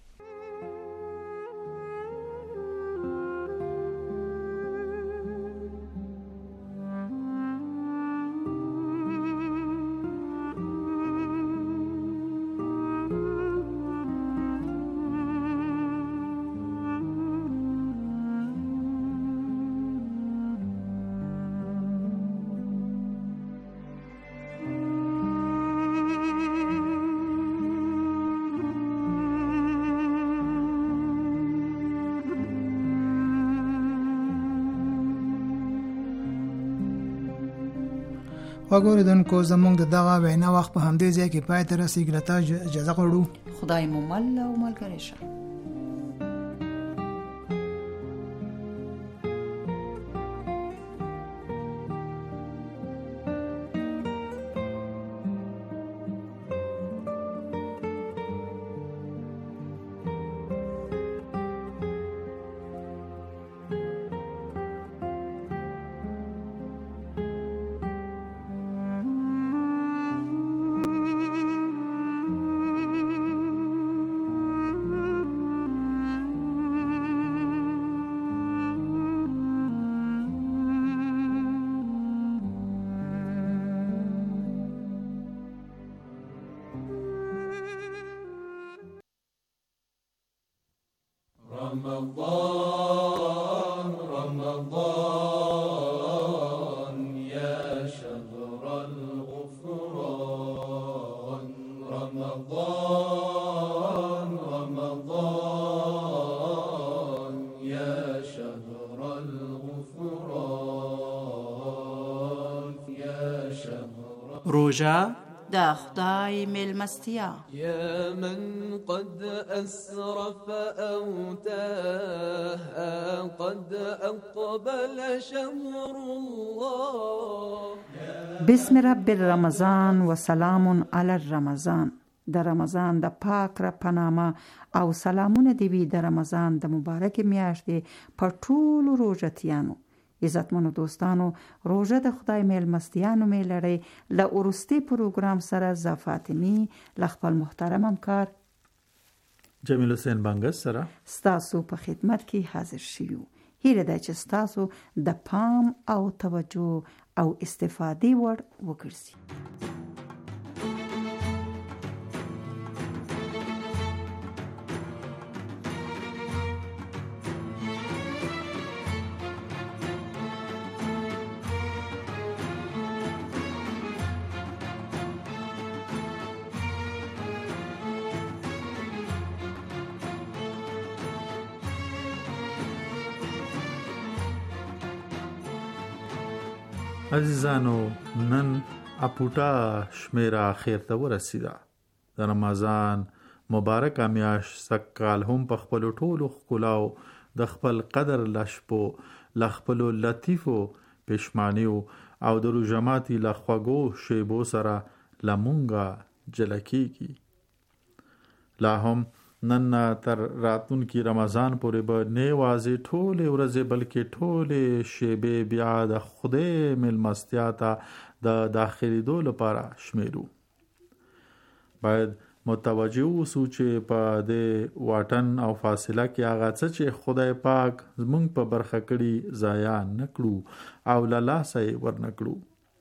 وګوریدونکو زموږ د دغه وینا وخت په همدې ځای کې پای ته رسیږي. له تا اجازه غواړو. خدای مو مل او ملګری شه. رمضان رمضان يا شهر الغفران، رمضان رمضان يا شهر الغفران، يا شهر روژه د خدای میلمستیا. يا من قد أسرف أو تاه قد أقبل شهر الله. بسم رب الرمضان و سلام علی الرمضان. د رمضان د پاک را پنامه او سلامونه دی وي د رمضان د مبارک میاشتې په ټولو روژتیانو. عزتمنو دوستانو، روژه د خدای میلمستیانو میلړی له ورستي پروګرام سره ز فاطمی ل خپل محترم همکار جمیل حسین بنگس سره ستاسو په خدمت کې حاضر شیو. هیله ده چې ستاسو د پام او توجه او استفادې وړ وګرځي. عزیزانو، نن اپوټا شمیره اخر ته ورسیده. د رمضان مبارک میاشت سکال هم په خپل ټولو ښکلاو د خپل قدر لشپو لخپلو لطیفو پښمانیو او د روژماتي لخواګو شیبو سره لمونګه جلکیږي. لا هم نن تر راتلونکي رمضان پورې به نه یوازې ټولې ورځې بلکې ټولې شیبې بیا د خدای مېلمستیا ته د داخلېدو لپاره شمیرو. باید متوجه اوسو چې په دې واټن او فاصله کې هغه څه چې خدای پاک زمونږ په برخه کړي ضایع نه کړو او له لاسه یې ورنکړو.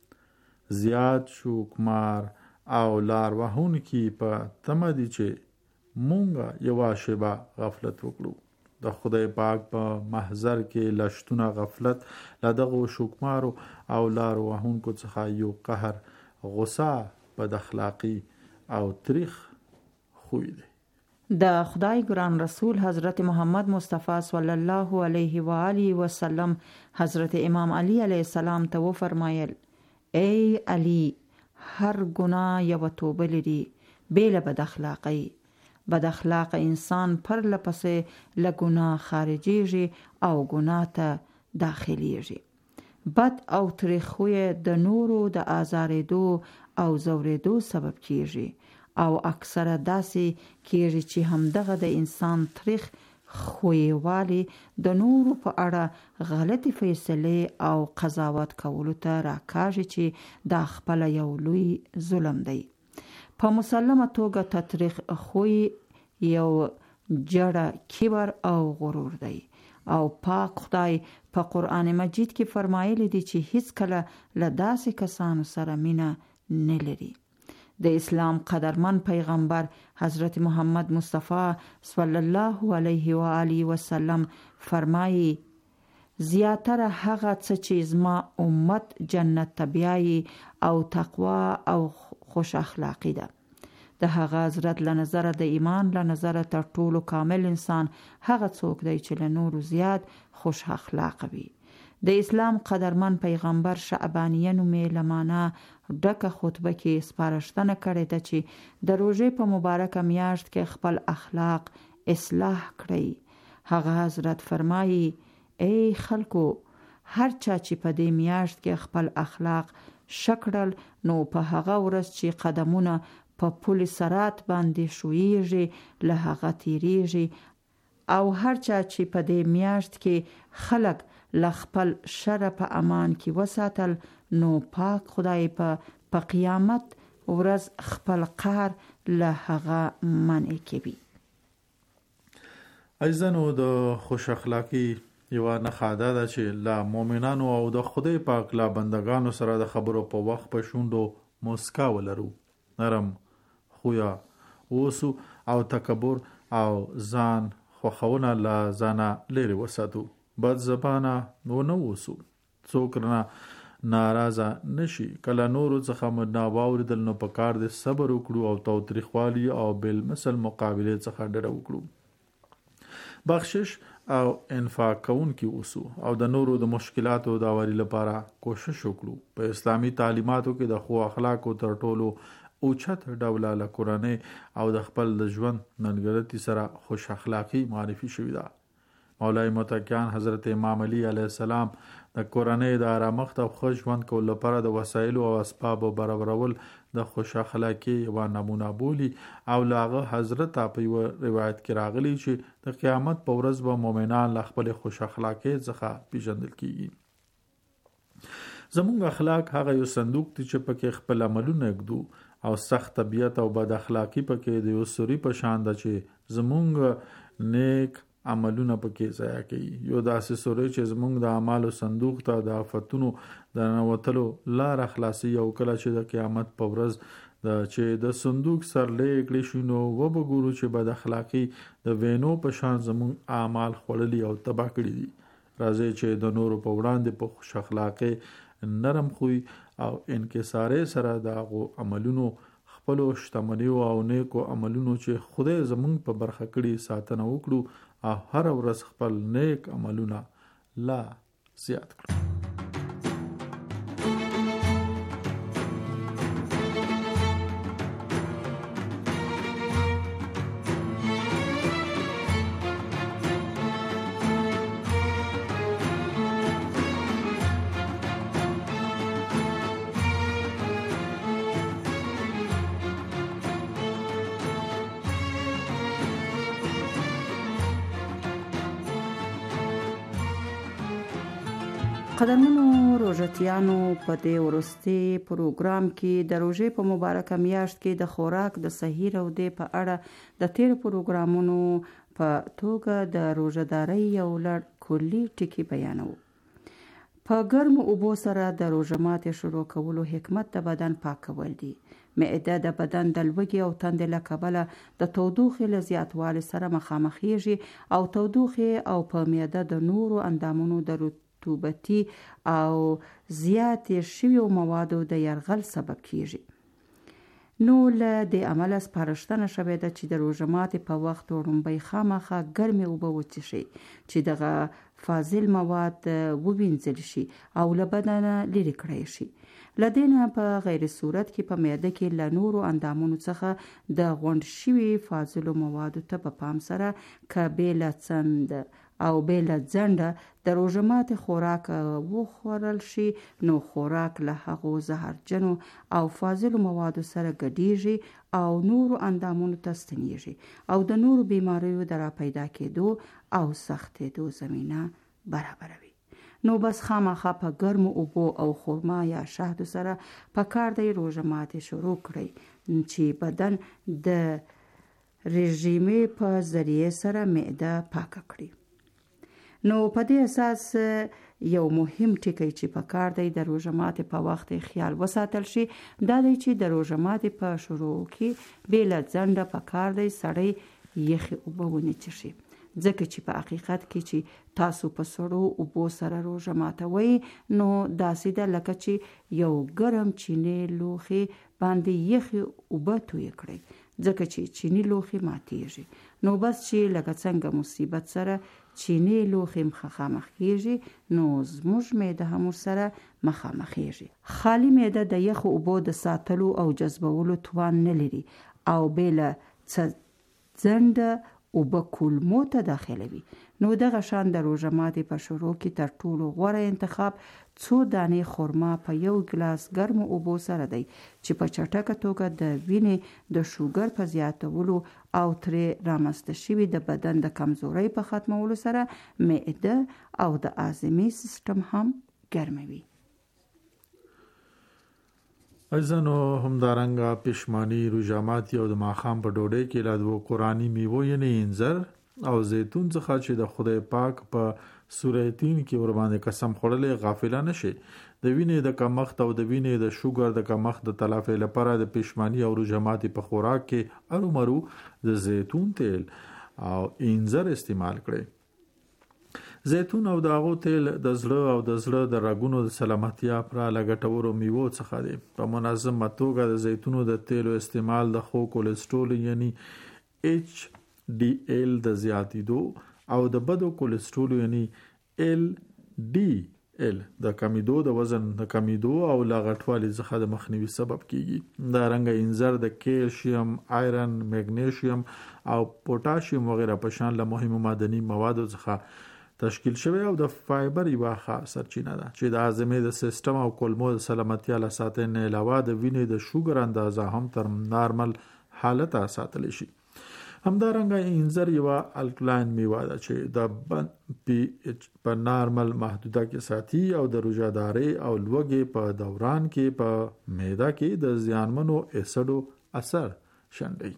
زیات شوکمار او لار وهونکي په تمه دي چې مونږه یوه شیبه غفلت وکړو. د خدای پاک په محضر کې لشتونه غفلت له دغو شوکمارو او لار وهونکو څخه یو قهر، غصه، بد اخلاقی او تریخ خوی دی. د خدای ګران رسول حضرت محمد مصطفی صلی الله علیه و آله و سلم حضرت امام علی علیه السلام ته و فرمایل: ای علی، هر گناه یو توبه لري بیل بد اخلاقی. بد اخلاق انسان پر لپسې له ګناه خارجيږي او ګناه ته داخليږي. بد او تریخ خوی د نورو د آزارېدو او زورېدو سبب کیږي او اکثره داسې کیږي چې همدغه د انسان تریخ خوی والی د نورو په اړه غلطي فیصله او قضاوت کولو ته راکاږي چې دا خپل یو لوی ظلم دی. په مسلمه توګه تطریق خوی یو جړه کبر او غرور دی او پاک خدای په قرآن مجید کې فرمایلی دی چې هیڅ کله له داسې کسانو سره مینه نه لري. د اسلام قدرمن پیغمبر حضرت محمد مصطفی صلی الله علیه و آله و سلم فرمایي: زیاتره هغه څه چې زما امت جنت ته بیایي او تقوا او خوش اخلاقی ده. د هغه حضرت له نظر د ایمان له نظر تر ټولو کامل انسان هغه څوک دی چې له نورو زیات خوش اخلاق وي. د اسلام قدرمن پیغمبر شعبانیه نومې لمانه ډکه خطبه کې سپارښتنه کړې ده چې د روژې په مبارکه میاشت کې خپل اخلاق اصلاح کړئ. هغه حضرت فرمایي: ای خلکو، هر چا چې په دې میاشت کې خپل اخلاق شکړل نو په هغه ورځ چې قدمونه په پل صراط باندې شویږي له هغه تیریږي او هر چا چې په دې میاشت کې خلق له خپل شر په امان کې وساتل نو پاک خدای په قیامت ورځ خپل قهر له هغه منع کوي. ایزنو د خوش اخلاقی یو نه خاده ده چې لا مؤمنانو او د خدای پاک لا بندگانو سره د خبرو په وخت په شوندو مسکا ولرو، نرم خویا اوسو او تکبر او ځان خوخونه لا ځانه لري وساتو. بد زبانه نو اوسو، څوک نه ناراضه نشي. کله نورو څخه منا واوریدل نو په کار د صبر وکړو او تاوتریخوالي او بل مثل مقابله څخه ډډه وکړو. بخشش او انفاق کون کی اوسو او د نورو د مشکلاتو د اوري لپاره کوشش وکړو. په اسلامی تعلیماتو کې د خو اخلاقو تر ټولو اوچت ډول له قرآن او د خپل د ژوند ننګرتي سره خوش اخلاقی معرفي شوې ده. مولای متکیان حضرت امام علی علیه السلام د قرآن د آرامښت او ښه ژوند کولو لپاره د وسایل او اسباب برابرول د خوش اخلاقی یوه نمونه بولي او لاغه حضرت په یو روایت کې راغلی چې د قیامت په ورځ به مؤمنان له خپل خوش اخلاقی څخه پیژندل کیږي. زموږ اخلاق هغه یو صندوق دی چې پکې خپل عملونه ږدو او سخت طبیعت او بد اخلاقی پکې د یو سوري په شان ده چې زموږ نیک عملونه پکې ضایع کوي. یو داسې سوري چې زموږ د اعمالو صندوق ته د آفتونو د ننوتلو لار خلاصي او کله چې د قیامت په ورځ چې د صندوق سر لیکلی شي نو وبګورو چې بد اخلاقی د وینو په شان زموږ اعمال خړلي او تباہ کړي دي. راځي چې د نورو په وړاندې په خوش اخلاقی نرم خوی او انکساره سره د عملونو خپل شتمنیو او نیکو عملونو چې خدای زمونږ په برخه کړي ساتنه وکړو او هر ورځ خپل نیک عملونه لا زیات کړو. قدرمنو روژتیانو په دې وروستي پروګرام کې د روژې په مبارکه میاشت کې د خوراک د صحیح رودې په اړه د تیر پروګرامونو په توګه د روژهدارۍ یو لړ کلی ټکي بیانوو. په ګرمو اوبو سره د روژه ماتې شروع کولو حکمت د بدن پاکول دي. معده د بدن د لوږې او تندې له کبله د تودوخې له زیاتوالي سره مخامخېږي او تودوخې او په معده د نورو اندامونو د رطوبتي او زیاتې شویو موادو د یرغل سبب کیږي. نو له دې امله سپارښتنه شوې ده چې د روژه ماتې په وخت وړومبی خامخا ګرمې اوبه وڅښئ چې دغه فاضل مواد ووینځل شي او له بدنه لرې کړی شي. له دې نه په غیر صورت کې په معده کې له نورو اندامونو څخه د غونډ شوي فاضلو موادو ته په پام سره که بې له څند او بې له ځنډه د روژه ماتې خوراک وخوړل شي نو خوراک له هغو زهرجنو او فاضلو موادو سره ګډیږي او نورو اندامونو ته ستنیږي او د نورو بیماریو د راپیدا کېدو او سختېدو زمینه برابروي. نو بس خامخا په ګرمو اوبو او خرما یا شهدو سره په کار دی روژه ماتې شروع کړئ چې بدن د رژیمې په ذریعه سره معده پاکه کړي. نو په دې اساس یو مهم ټکی چې په کار دی د روژه ماتې په وخت خیال وساتل شي دا دی چې د روژه ماتې په شروع کې بې له ځنډه په کار دی سړی یخې اوبه ونه څښي، ځکه چې په حقیقت کې چې تاسو په سړو اوبو سره روژه ماتوئ نو داسې ده لکه چې یو ګرم چینی لوښي باندې یخې اوبه توی کړئ، ځکه چې چینی لوښي ماتیږي. نو بس چې لکه څنګه مصیبت سره چینی لوښي مخامخ کیږي نو زموږ معده هم ورسره مخامخیږي. خالی معده د یخو اوبو د ساتلو او جذبولو توان نه لري او بې له ځنډه اوبه کولمو ته داخلوي. نو دغه شان د روژه ماتې په شروع کې تر ټولو غوره انتخاب څو دانې خرما په یو ګلاس ګرمو اوبو سره دی چې په چټکه توګه د وینې د شوګر په زیاتولو او ترې رامنځته شوي د بدن د کمزورۍ په ختمولو سره معده او د هاضمې سیستم هم ګرموي. ایزانو همدارنګه پښمانی روژه ماتي او د ماښام په ډوډۍ کې له دوه قرآني میوو یعنی انځر او زیتون څخه چې د خدای پاک په سوره 3 کې ور باندې قسم خوړلې غافل نه شي. د وینې د کمښت او د وینې د شوګر د کمښت د تلافي لپاره د پښمانی او روژه ماتي په خوراک کې ارومرو د زیتون تیل او انځر استعمال کړئ. زیتون او داغو تیل د زړه او د زړه د رګونو د سلامتیا پر لګټورو میوو څخه دي. په منظمه توګه د زیتونو د تیلو استعمال د خو کولیسټرول یعنی HDL د زیاتیدو او د بدو کولیسټرول یعنی LDL د کمیدو د وزن د کمیدو او لاغټوالي څخه د مخنیوي سبب کیږي. دا رنګ انځر د کیلشیم، آیرن، مګنیشیم او پوتاشیم وغیرہ په شان له مهمو معدني موادو څخه تشکیل شوی او د فایبر یوه ښه سرچینه ده چې د هاضمې د سیستم او کولمو د سلامتیا له ساتنې علاوه د وینې د شوګر اندازه هم تر نارمل حالت ساتل شي. همدارنګه انځر یوه الکلاین میوه ده چې د پی ایچ په نارمل محدوده کې ساتي او د روژهدارۍ او لوږې په دوران کې په معده کې د زیانمنو اسیدو اثر شنډي.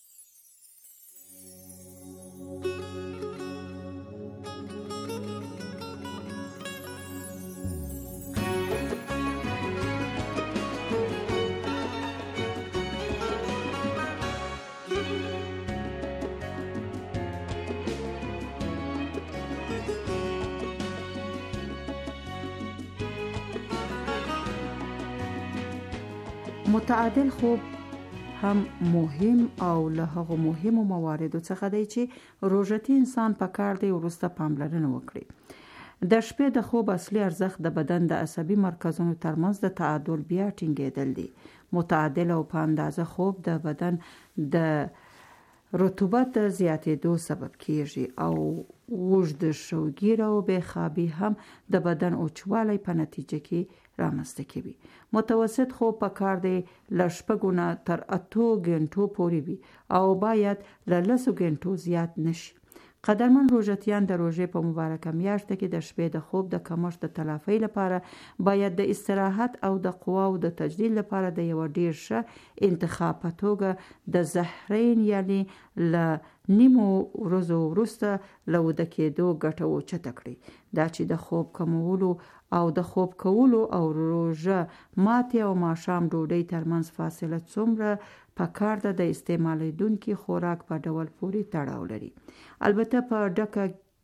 متعادل خوب هم مهم او له هغو مهمو مواردو څخه دی چې روژتي انسان په کار دی وروسته پاملرنه وکړي. د شپې د خوب اصلي ارزښت د بدن د عصبي مرکزونو ترمنځ د تعادل بیا ټینګېدل دي. متعادل او په اندازه خوب د بدن د رطوبت زیاتېدو سبب کیږي او اوږد شوګیر او بېخوابي هم د بدن اوچوالی په نتیجه کې رامنځته کوي. متوسط خوب په کار دی له 6 نه تر 8 غنټو پورې وي او باید له 10 غنټو زیات نشي. قدرمن روژتیان د روژې په مبارکه میاشت کې د شپې د خوب د کمښت د تلافۍ لپاره باید د استراحت او د قواو د تجدید لپاره د یو ډیر ښه انتخاب په توګه د زهرین یعنی له نیمو ورځو وروسته له ویده کېدو ګټه اوچته کړي. دا چې د خوب کمولو او د خوب کولو او روژه ماتې او ماښام ډوډۍ ترمنځ فاصله څومره پکار ده د استعمالیدونکي خوراک په ډول پورې تړاو لري. البته په ډکه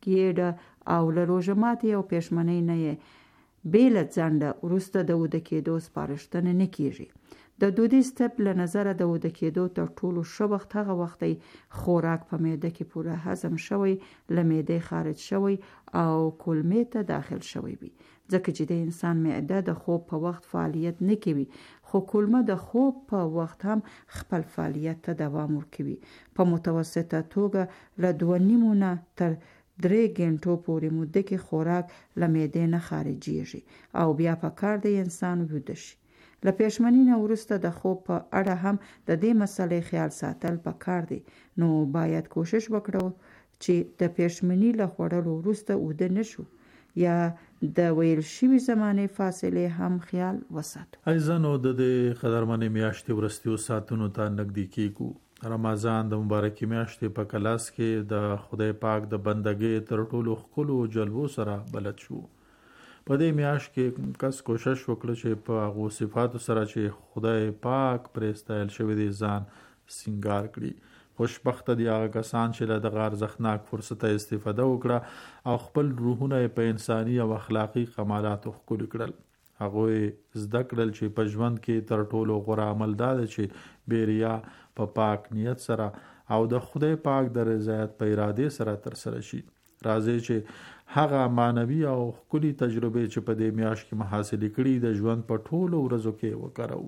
ګیډه او له روژه ماتې او پښیمانۍ نه یې بېله ځنډه وروسته د ویده کېدو سپارښتنه نه کیږي. د دودیز طب له نظره د ویده کېدو تر ټولو ښه وخت هغه وخت دی خوراک په معده کې پوره هضم شوی، له معدې خارج شوی او کولمې ته داخل شوی وي، ځکه چې د انسان معده د خوب په وخت فعالیت نه کوي، خو کولمه د خوب په وخت هم خپل فعالیت ته دوام ورکوي. په متوسطه توګه له 2.5 نه تر 3 غنټو پورې موده کې خوراک له معدې نه خارجيږي او بیا په کار دی انسان ویده شي. له پښیمانۍ نه وروسته د خوب په اړه هم د دې مسلې خیال ساتل پکار دی. نو باید کوشش وکړو چې د پښیمانۍ له خوړلو وروسته ویده نشو یا د ویل شوي زمانې فاصلې هم خیال وساتو. ایزنو د دې قدرمنې میاشتې ورستیو ساعتونو ته نږدې کیږو. رمضان د مبارکې میاشتې په کلاس کې د خدای پاک د بندګۍ تر ټولو ښکلو جلوو سره بلد شو. په دې میاشت کې کس کوشش وکړي چې په هغو صفاتو سره چې خدای پاک پرې ستایل شوی دی ځان سینګار کړي. خوشبخته دي هغه کسان چې له دغه ارزښتناک فرصته استفاده وکړه او خپل روحونه په انساني او اخلاقي کمالاتو ښکلي کړل. هغوی زده کړل چې په ژوند کې تر ټولو غوره عمل دا دی چې بېریا په پاک نیت سره او د خدای پاک د رضایت په ارادې سره ترسره شي. راځي چې هغه معنوي او ښکلي تجربې چې په دې میاشت کې محاصلې کړي د ژوند په ټولو ورځو کې وکاروو.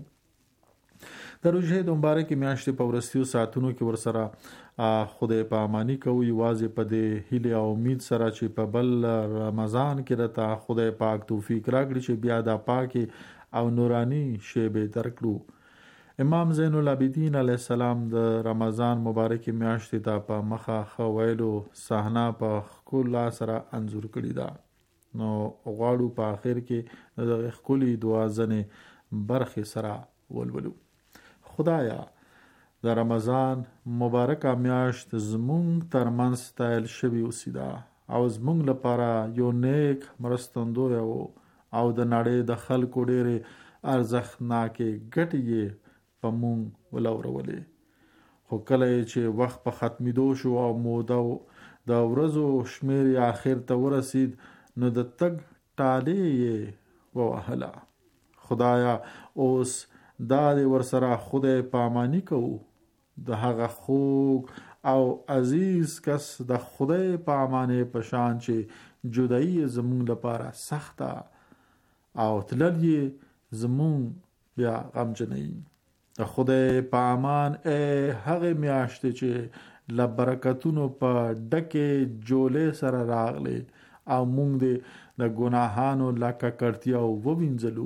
د روژې د مبارکې میاشتې په ورستیو ساعتونو کې ورسره خدای پاماني کوو، یوازې په دې هیله او امید سره چې په بل رمضان کې راته خدای پاک توفیق راکړي چې بیا د پاکي او نورانی شیبې درکړو. امام زین العابدین علیه السلام د رمضان مبارکې میاشتې ته په مخه ښه ویلو صحنه په ښکلا سره انځور کړې ده. نو غواړو په آخر کې د دغه ښکلي دعا ځنې برخې سره ولولو. خدایا د رمضان مبارکه میاشت زمونږ ترمنځ ستایل شوي اوسیده او زمونږ لپاره یو نیک مرستندوی او د نړۍ د خلکو ډېرې ارزښتناکې ګټې یې په مونږ ولورولې. خو کله چې وخت په ختمېدو شو او موده د ورځو شمیر آخر ته ورسید نو د تګ ټالې یې ووهله. خدایا اوس دا دې ورسره خدای پاماني کوو. د هغه خوږ او عزیز کس د خدای پامانې په شان چې جدایي زمونږ لپاره سخته او تلل یې زمونږ بیا غمجنوي. د خدای په امان هغه میاشتې چې له برکتونو په ډکې جولې سره راغلي او مونږ د ګناهانو له ککړتیا ووینځلو.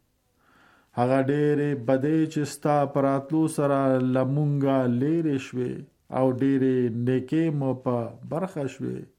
هغه ډېرې بدې چې ستا په راتلو سره له مونږه لرې شوې او ډېرې نیکې مو په برخه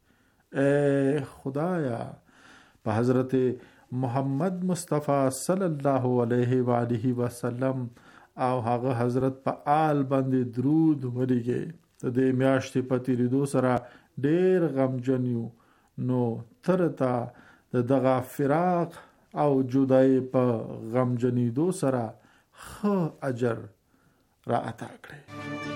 شوې. خدایا په حضرت محمد مصطفی صلی الله علیه و آله وسلم او هغه حضرت په آل باندې درود ولېږئ. د دې میاشتې په تېرېدو سره ډېر غمجن یو، نو ترته د دغه فراق او جدای په غمجنېدو سره ښه اجر را عطا کړئ.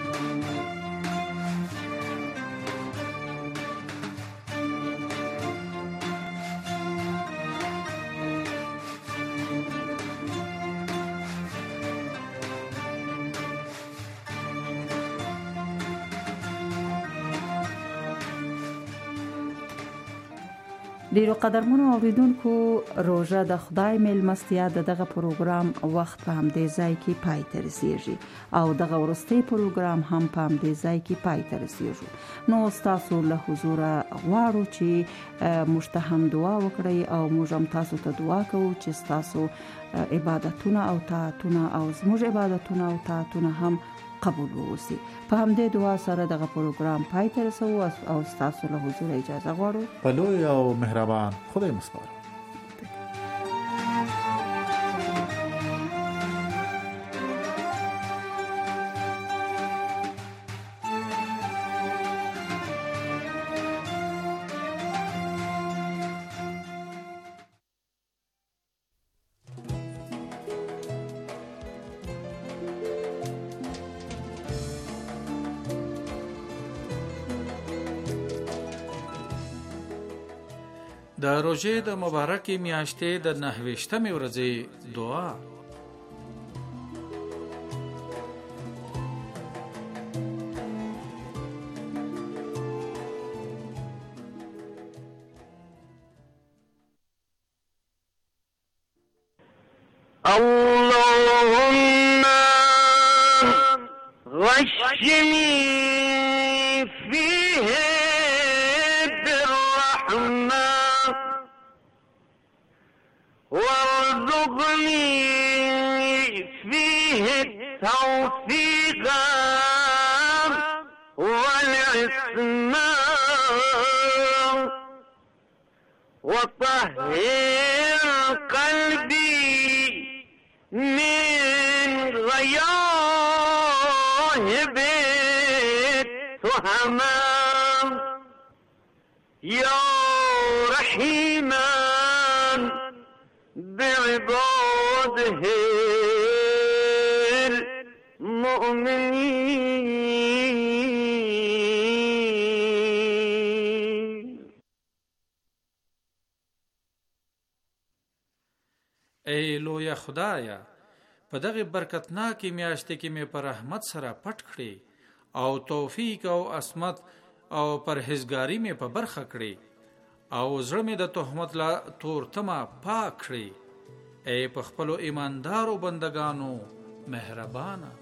ډیرو قدرمنو اوریدونکو، روژه د خدای میلمستیا د دغه پروګرام وخت په همدې ځای کې پای ته رسیږي او دغه وروستی پروګرام هم په همدې ځای کې پای ته رسیږي. نو تاسو له حضور غواړو چې موږ ته هم دعا وکړئ او موږ هم تاسو ته دعا کوو چې تاسو عبادتونه او طاعتونه او زموږ عبادتونه او طاعتونه هم قبول ووسی. په همدې دعا سره دغه پروګرام پای ته رسو او تاسو له حضور اجازه غواړو. په لوی او مهربان خدای مسپارو. د روژې د مبارکې میاشتې د 9 ورځې دعا. اللهم غشني فيه بالرحمة وارزقني فيه التوفيق والعصمة وطهر قلبي من غياهب التهمة يا رحيما بعباده المؤمنين. ای لویا خدایا، په دغه برکتناکې میاشتې کې مې په رحمت سره پټ کړې او توفیق او عصمت او پرهیزګاری مې په برخه کړې او زړه مې د تهمت لا تورتمه پاک کړې. ای په خپلو ایماندارو بندگانو مهربانه.